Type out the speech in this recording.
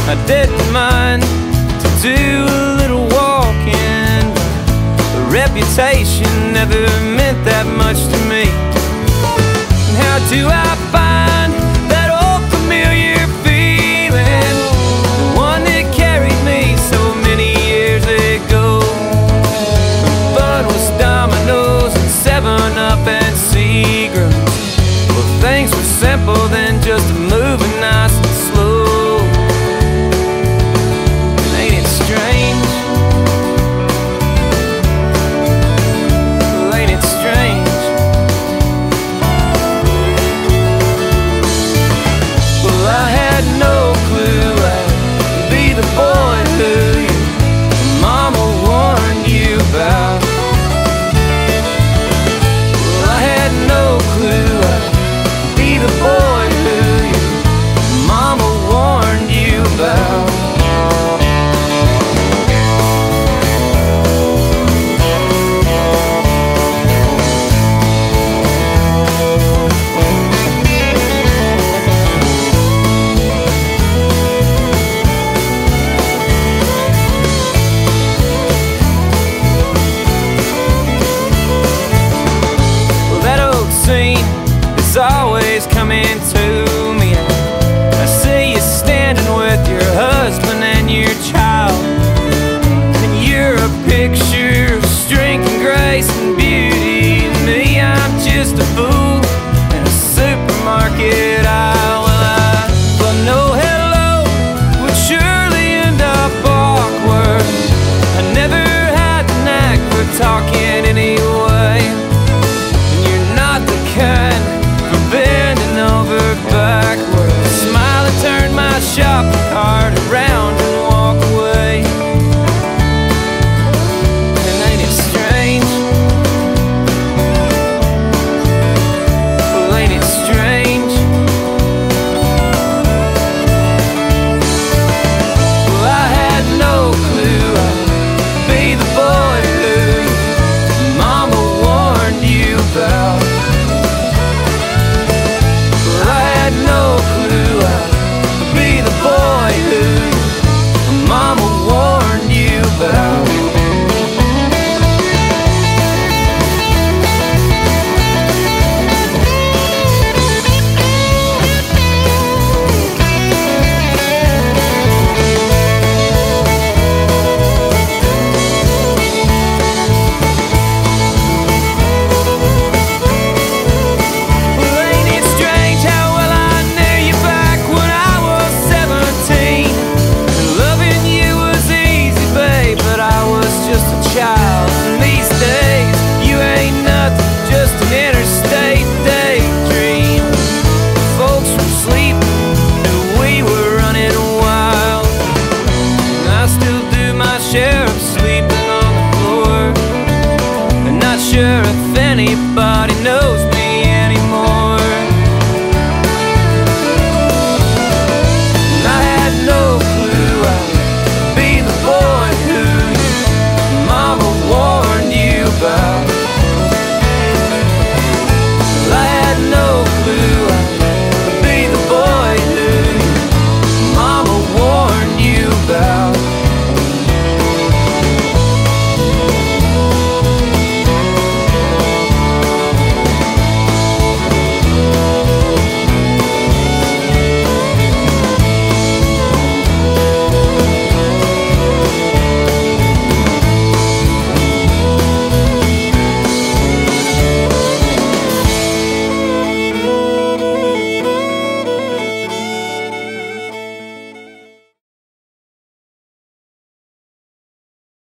I didn't mind to do a little walking. The reputation never meant that much to me. And how do I find that old familiar feeling, the one that carried me so many years ago? The fun was dominoes and 7-Up and Seagram's. Well, things were simple then, just moving nice and slow. Ain't it strange? Well, ain't it strange? Well, I had no clue I'd be the boy who your mama warned you about. Well, I had no clue I'd be the boy who your mama warned you about. It's always coming to me. I see you standing with your husband and your child, and you're a picture of strength and grace and beauty. And me, I'm just a fool in a supermarket aisle. Well, no hello would surely end up awkward. I never had the knack for talking anyway. And you're not the kind bending over backwards, smile that turned my shopping cart